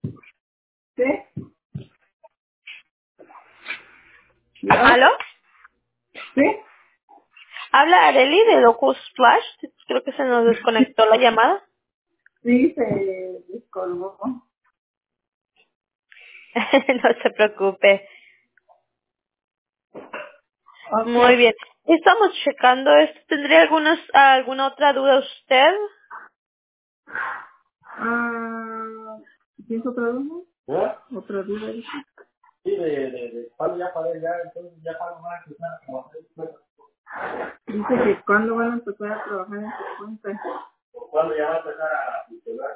¿Sí? ¿Aló? ¿Sí? Habla Areli de Locus Splash. Creo que se nos desconectó la llamada. Sí, se descolgó. No se preocupe. Ok. Muy bien. Estamos checando esto. ¿Tendría alguna otra duda usted? ¿Tienes otra duda? ¿Eh? ¿Otra duda? Dice. Sí, de cuándo ya para ya, entonces ya cuándo van a empezar a trabajar en su cuenta. Dice que cuándo van a empezar a trabajar en su cuenta. ¿O cuándo ya va a empezar a funcionar?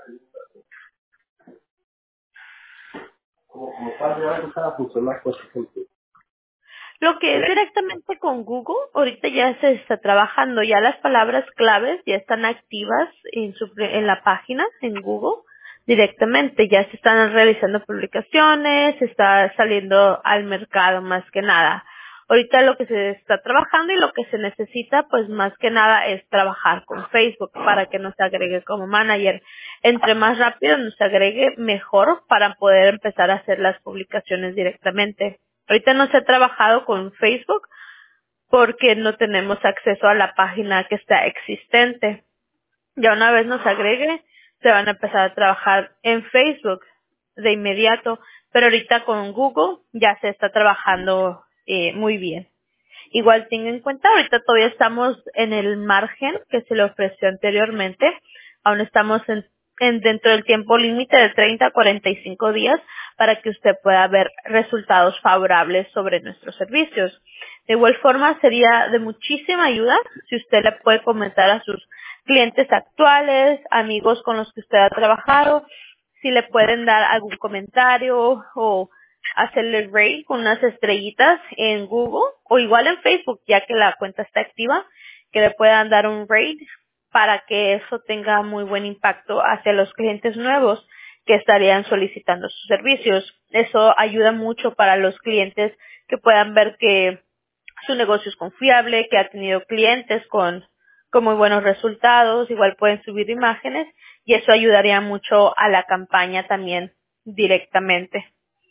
Como cuándo ya va a empezar a funcionar, pues, gente. Lo que es directamente con Google, ahorita ya se está trabajando, ya las palabras claves ya están activas en la página, en Google, directamente, ya se están realizando publicaciones, se está saliendo al mercado más que nada. Ahorita lo que se está trabajando y lo que se necesita, pues más que nada es trabajar con Facebook para que nos agregue como manager. Entre más rápido nos agregue, mejor para poder empezar a hacer las publicaciones directamente. Ahorita no se ha trabajado con Facebook porque no tenemos acceso a la página que está existente. Ya una vez nos agregue, se van a empezar a trabajar en Facebook de inmediato, pero ahorita con Google ya se está trabajando muy bien. Igual tenga en cuenta, ahorita todavía estamos en el margen que se le ofreció anteriormente. Aún estamos dentro del tiempo límite de 30 a 45 días para que usted pueda ver resultados favorables sobre nuestros servicios. De igual forma, sería de muchísima ayuda si usted le puede comentar a sus clientes actuales, amigos con los que usted ha trabajado, si le pueden dar algún comentario o hacerle rate con unas estrellitas en Google o igual en Facebook, ya que la cuenta está activa, que le puedan dar un rate para que eso tenga muy buen impacto hacia los clientes nuevos que estarían solicitando sus servicios. Eso ayuda mucho para los clientes que puedan ver que su negocio es confiable, que ha tenido clientes con muy buenos resultados, igual pueden subir imágenes y eso ayudaría mucho a la campaña también directamente.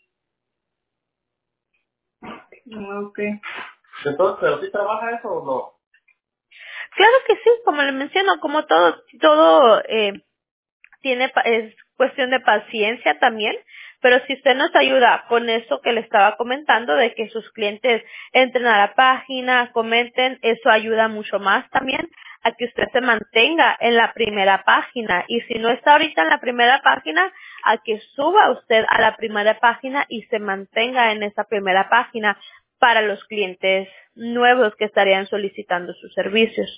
Ok. Entonces, ¿pero sí trabaja eso o no? Claro que sí, como le menciono, como todo es cuestión de paciencia también, pero si usted nos ayuda con eso que le estaba comentando, de que sus clientes entren a la página, comenten, eso ayuda mucho más también a que usted se mantenga en la primera página. Y si no está ahorita en la primera página, a que suba usted a la primera página y se mantenga en esa primera página para los clientes nuevos que estarían solicitando sus servicios.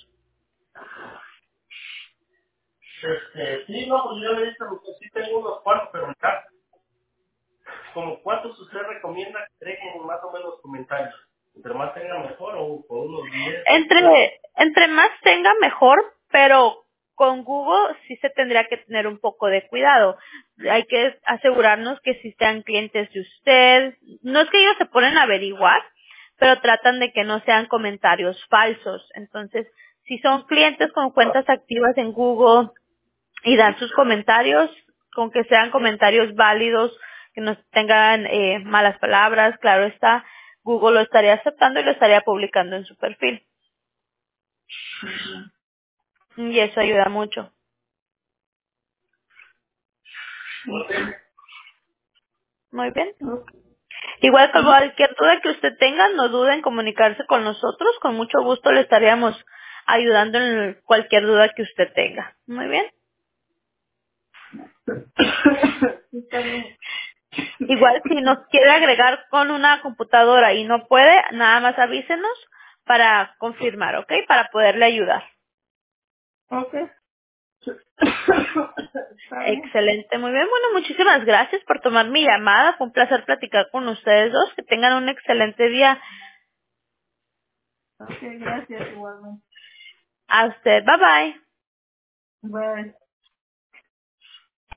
Sí, no, pues yo le dije a usted, sí tengo unos cuantos, pero en casa. ¿Como cuántos usted recomienda que entreguen más o menos comentarios? Entre más tenga mejor o unos 10. Entre más tenga mejor, pero con Google sí se tendría que tener un poco de cuidado. Hay que asegurarnos que si sean clientes de usted, no es que ellos se ponen a averiguar, pero tratan de que no sean comentarios falsos. Entonces, si son clientes con cuentas activas en Google y dan sus comentarios, con que sean comentarios válidos, que no tengan malas palabras, claro está, Google lo estaría aceptando y lo estaría publicando en su perfil. Y eso ayuda mucho. Muy bien. Igual que cualquier duda que usted tenga, no duden en comunicarse con nosotros. Con mucho gusto le estaríamos ayudando en cualquier duda que usted tenga. Muy bien. Sí, está bien. Igual si nos quiere agregar con una computadora y no puede, nada más avísenos para confirmar, ¿ok? Para poderle ayudar. Ok. Está bien. Excelente, muy bien. Bueno, muchísimas gracias por tomar mi llamada. Fue un placer platicar con ustedes dos. Que tengan un excelente día. Ok, gracias igualmente. A usted. Bye bye. Bye.